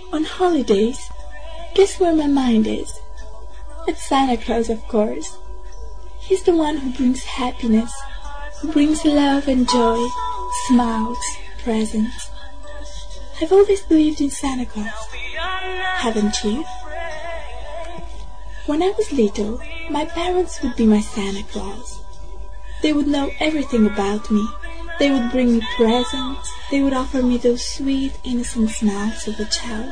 On holidays, guess where my mind is? It's Santa Claus, of course. He's the one who brings happiness, who brings love and joy, smiles, presents. I've always believed in Santa Claus. Haven't you? When I was little, my parents would be my Santa Claus. They would know everything about me. They would bring me presents. They would offer me those sweet, innocent smiles of a child.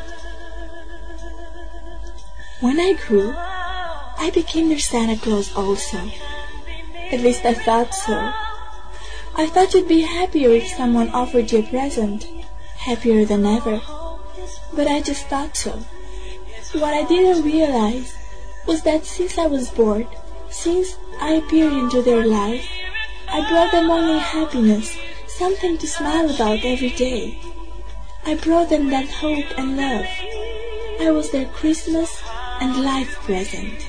When I grew, I became their Santa Claus also. At least I thought so. I thought you'd be happier if someone offered you a present. Happier than ever. But I just thought so. What I didn't realize was that since I was born, since I appeared into their life, I brought them only happiness, something to smile about every day. I brought them that hope and love. I was their Christmas and life present.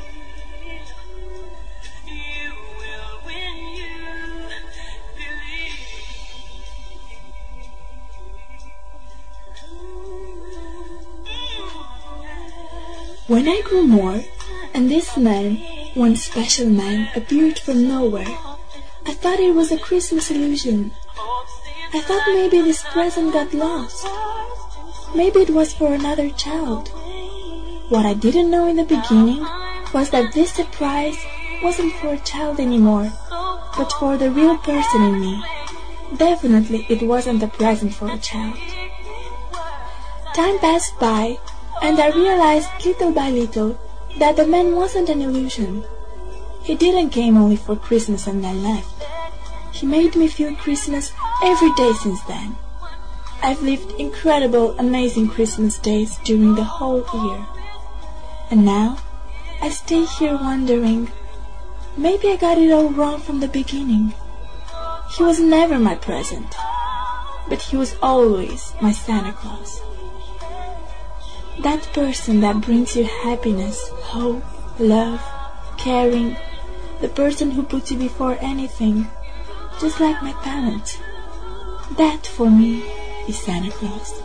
When I grew more, and this man, one special man, appeared from nowhere, I thought it was a Christmas illusion. I thought maybe this present got lost. Maybe it was for another child. What I didn't know in the beginning was that this surprise wasn't for a child anymore, but for the real person in me. Definitely it wasn't a present for a child. Time passed by, and I realized little by little that the man wasn't an illusion. He didn't came only for Christmas and then left. He made me feel Christmas every day since then. I've lived incredible, amazing Christmas days during the whole year. And now, I stay here wondering, maybe I got it all wrong from the beginning. He was never my present, but he was always my Santa Claus. That person that brings you happiness, hope, love, caring, the person who puts you before anything, just like my parents. That, for me, is Santa Claus.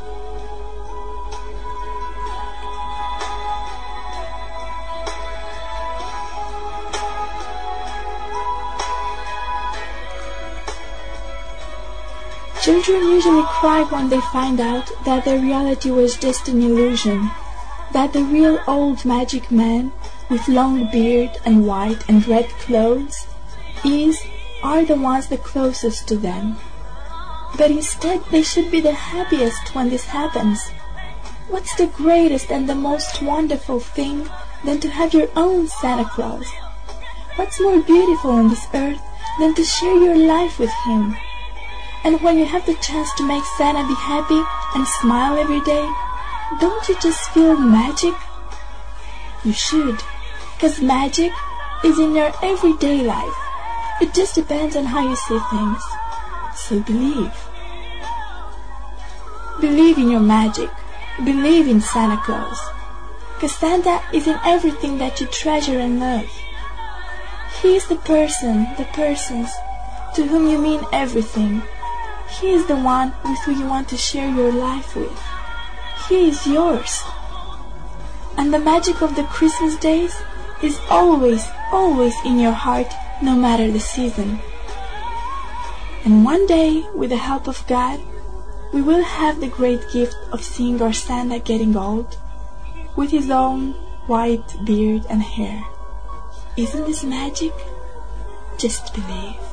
Children usually cry when they find out that their reality was just an illusion, that the real old magic man with long beard and white and red clothes are the ones the closest to them. But instead they should be the happiest when this happens. What's the greatest and the most wonderful thing than to have your own Santa Claus? What's more beautiful on this earth than to share your life with him? And when you have the chance to make Santa be happy and smile every day, don't you just feel magic? You should, because magic is in your everyday life. It just depends on how you see things. So believe. Believe in your magic. Believe in Santa Claus. Because Santa is in everything that you treasure and love. He is the persons to whom you mean everything. He is the one with whom you want to share your life with. He is yours. And the magic of the Christmas days is always, always in your heart, no matter the season. And one day, with the help of God, we will have the great gift of seeing our Santa getting old, with his own white beard and hair. Isn't this magic? Just believe.